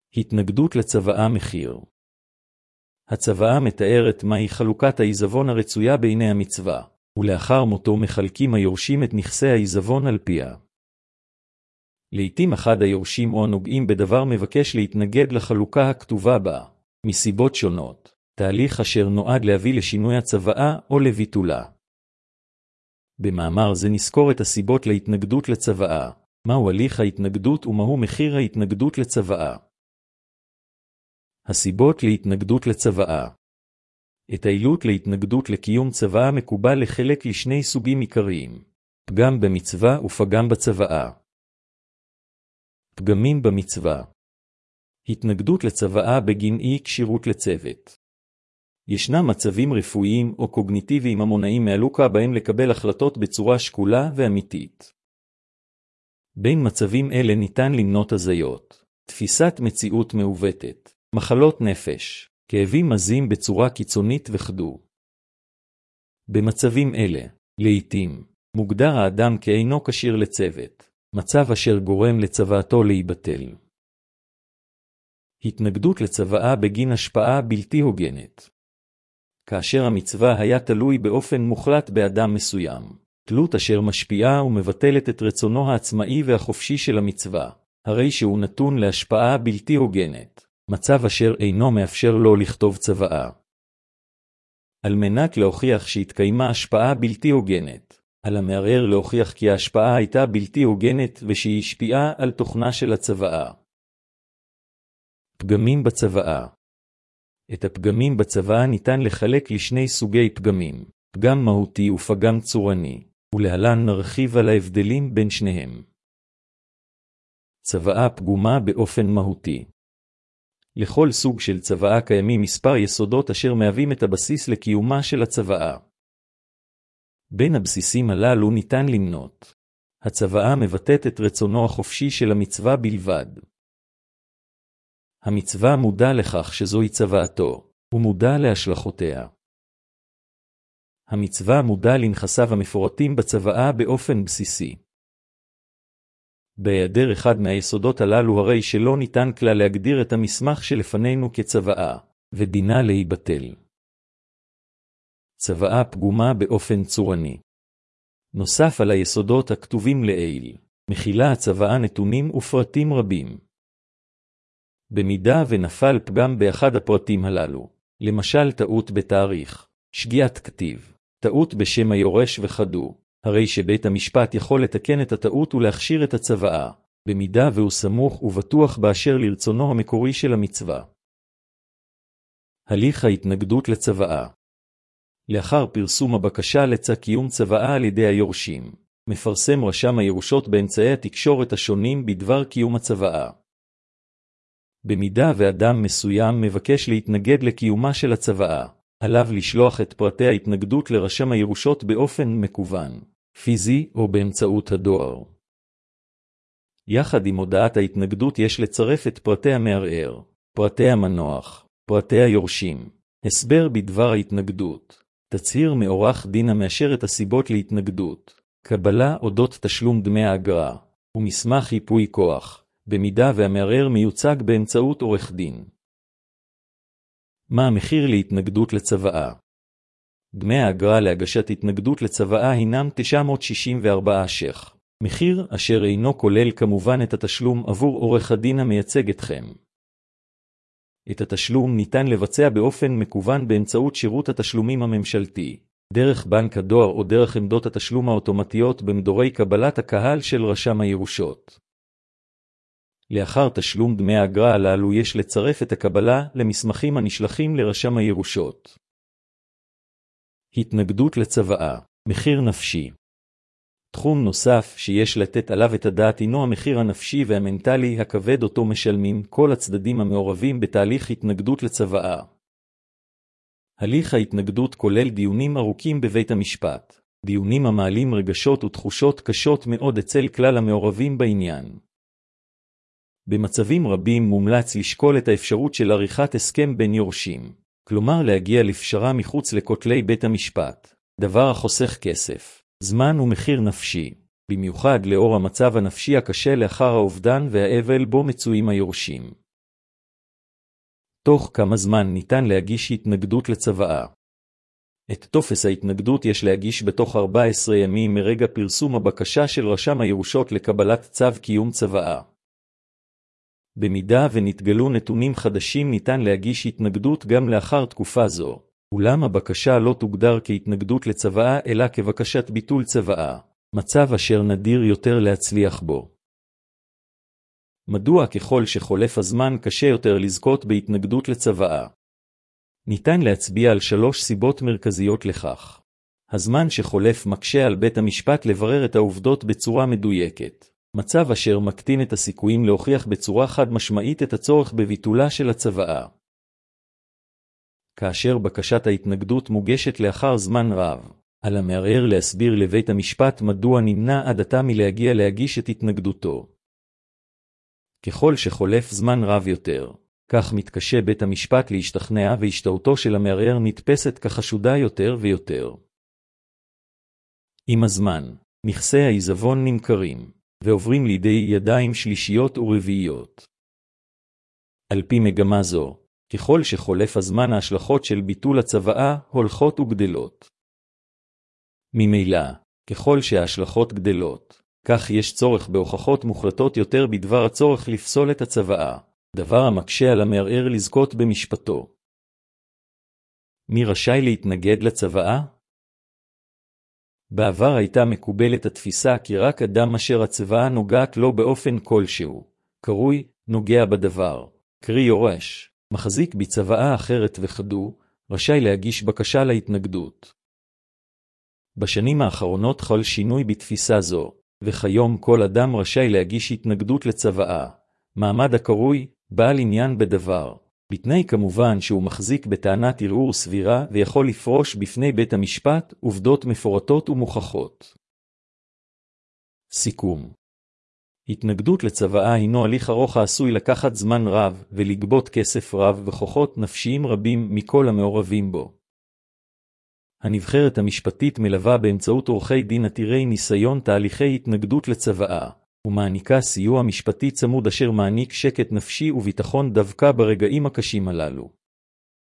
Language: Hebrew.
התנגדות לצוואה מחיר. הצוואה מתארת מהי חלוקת העיזבון הרצויה בעיני המצווה, ולאחר מותו מחלקים היורשים את נכסי העיזבון על פיה. לעתים אחד היורשים או הנוגעים בדבר מבקש להתנגד לחלוקה הכתובה בה, מסיבות שונות, תהליך אשר נועד להביא לשינוי הצוואה או לביטולה. במאמר זה נזכור את הסיבות להתנגדות לצוואה, מהו הליך ההתנגדות ומהו מחיר ההתנגדות לצוואה. הסיבות להתנגדות לצוואה. את העילות להתנגדות לקיום צוואה מקובל לחלק לשני סוגים עיקריים, פגם במצווה ופגם בצוואה. פגמים במצווה. התנגדות לצוואה בגין אי כשירות לצוות. ישנם מצבים רפואיים או קוגניטיביים המונעים מהלוקה בהם לקבל החלטות בצורה שקולה ואמיתית. בין מצבים אלה ניתן למנות הזיות, תפיסת מציאות מעוותת, מחלות נפש, כאבים עזים בצורה קיצונית וחדו. במצבים אלה, לעתים, מוגדר האדם כאינו כשיר לצוות, מצב אשר גורם לצוואתו להיבטל. התנגדות לצוואה בגין השפעה בלתי הוגנת. כאשר המצווה היה תלוי באופן מוחלט באדם מסוים, תלות אשר משפיעה ומבטלת את רצונו העצמאי והחופשי של המצווה, הרי שהוא נתון להשפעה בלתי הוגנת, מצב אשר אינו מאפשר לו לכתוב צוואה. על מנת להוכיח שהתקיימה השפעה בלתי הוגנת, על המערער להוכיח כי ההשפעה הייתה בלתי הוגנת ושהיא השפיעה על תוכנה של הצוואה. פגמים בצוואה. את הפגמים בצוואה ניתן לחלק לשני סוגי פגמים, פגם מהותי ופגם צורני, ולהלן נרחיב על ההבדלים בין שניהם. צוואה פגומה באופן מהותי. לכל סוג של צוואה קיימים מספר יסודות אשר מהווים את הבסיס לקיומה של הצוואה. בין הבסיסים הללו ניתן למנות. הצוואה מבטאת את רצונו החופשי של המצווה בלבד. המצווה מודע לכך שזוהי צוואתו, ומודע להשלכותיה. המצווה מודע לנכסיו המפורטים בצוואה באופן בסיסי. בהיעדר אחד מהיסודות הללו הרי שלא ניתן כלל להגדיר את המסמך שלפנינו כצוואה, ודינה להיבטל. צוואה פגומה באופן צורני. נוסף על היסודות הכתובים לעיל, מכילה הצוואה נתונים ופרטים רבים. במידה ונפל פגם באחד הפרטים הללו, למשל טעות בתאריך, שגיאת כתיב, טעות בשם היורש וכדו, הרי שבית המשפט יכול לתקן את הטעות ולהכשיר את הצוואה, במידה והוא סמוך ובטוח באשר לרצונו המקורי של המצווה. הליך ההתנגדות לצוואה. לאחר פרסום הבקשה לקיום צוואה על ידי היורשים, מפרסם רשם הירושות באמצעי התקשורת השונים בדבר קיום הצוואה. במידה ואדם מסוים מבקש להתנגד לקיומה של הצוואה, עליו לשלוח את פרטי ההתנגדות לרשם הירושות באופן מקוון, פיזי או באמצעות הדואר. יחד עם הודעת ההתנגדות יש לצרף את פרטי המערער, פרטי המנוח, פרטי היורשים, הסבר בדבר ההתנגדות, תצהיר מעורך דין המאשר את הסיבות להתנגדות, קבלה אודות תשלום דמי האגרה, ומסמך ייפוי כוח, במידה והמערער מיוצג באמצעות עורך דין. מה המחיר להתנגדות לצוואה? דמי האגרה להגשת התנגדות לצוואה הינם 964 ש"ח, מחיר אשר אינו כולל כמובן את התשלום עבור עורך הדין המייצג אתכם. את התשלום ניתן לבצע באופן מקוון באמצעות שירות התשלומים הממשלתי, דרך בנק הדואר או דרך עמדות התשלום האוטומטיות במדורי קבלת הקהל של רשם הירושות. לאחר תשלום דמי האגרה הללו יש לצרף את הקבלה למסמכים הנשלחים לרשם הירושות. התנגדות לצוואה, מחיר נפשי. תחום נוסף שיש לתת עליו את הדעת הינו המחיר הנפשי והמנטלי הכבד אותו משלמים כל הצדדים המעורבים בתהליך התנגדות לצוואה. הליך ההתנגדות כולל דיונים ארוכים בבית המשפט, דיונים המעלים רגשות ותחושות קשות מאוד אצל כלל המעורבים בעניין. במצבים רבים מומלץ לשקול את האפשרות של עריכת הסכם בין יורשים, כלומר להגיע לפשרה מחוץ לכותלי בית המשפט, דבר החוסך כסף, זמן ומחיר נפשי, במיוחד לאור המצב הנפשי הקשה לאחר האובדן והאבל בו מצויים היורשים. תוך כמה זמן ניתן להגיש התנגדות לצוואה. את טופס ההתנגדות יש להגיש בתוך 14 ימים מרגע פרסום הבקשה של רשם הירושות לקבלת צו קיום צוואה. במידה ונתגלו נתונים חדשים ניתן להגיש התנגדות גם לאחר תקופה זו, אולם הבקשה לא תוגדר כהתנגדות לצוואה אלא כבקשת ביטול צוואה, מצב אשר נדיר יותר להצליח בו. מדוע ככל שחולף הזמן קשה יותר לזכות בהתנגדות לצוואה? ניתן להצביע על 3 סיבות מרכזיות לכך. הזמן שחולף מקשה על בית המשפט לברר את העובדות בצורה מדויקת, מצב אשר מקטין את הסיכויים להוכיח בצורה חד משמעית את הצורך בביטולה של הצוואה. כאשר בקשת ההתנגדות מוגשת לאחר זמן רב, על המערער להסביר לבית המשפט מדוע נמנע עד עתה מלהגיע להגיש את התנגדותו. ככל שחולף זמן רב יותר, כך מתקשה בית המשפט להשתכנע והשתאותו של המערער נתפסת כחשודה יותר ויותר. עם הזמן, נכסי העיזבון נמכרים, ועוברים לידי ידיים שלישיות ורביעיות. על פי מגמה זו, ככל שחולף הזמן ההשלכות של ביטול הצוואה הולכות וגדלות. ממילא, ככל שההשלכות גדלות, כך יש צורך בהוכחות מוחלטות יותר בדבר הצורך לפסול את הצוואה, דבר המקשה על המערער לזכות במשפטו. מי רשאי להתנגד לצוואה? בעבר הייתה מקובלת התפיסה כי רק אדם אשר הצוואה נוגעת לו באופן כלשהו, קרוי נוגע בדבר, קרי יורש, מחזיק בצוואה אחרת וכדו, רשאי להגיש בקשה להתנגדות. בשנים האחרונות חל שינוי בתפיסה זו, וכיום כל אדם רשאי להגיש התנגדות לצוואה, מעמד הקרוי בעל עניין בדבר, בתנאי כמובן שהוא מחזיק בטענת ערעור סבירה ויכול לפרוש בפני בית המשפט עובדות מפורטות ומוכחות. סיכום. התנגדות לצוואה הינו הליך ארוך העשוי לקחת זמן רב ולגבות כסף רב וכוחות נפשיים רבים מכל המעורבים בו. הנבחרת המשפטית מלווה באמצעות עורכי דין עתירי ניסיון תהליכי התנגדות לצוואה, ומעניקה סיוע משפטי צמוד אשר מעניק שקט נפשי וביטחון דווקא ברגעים הקשים הללו.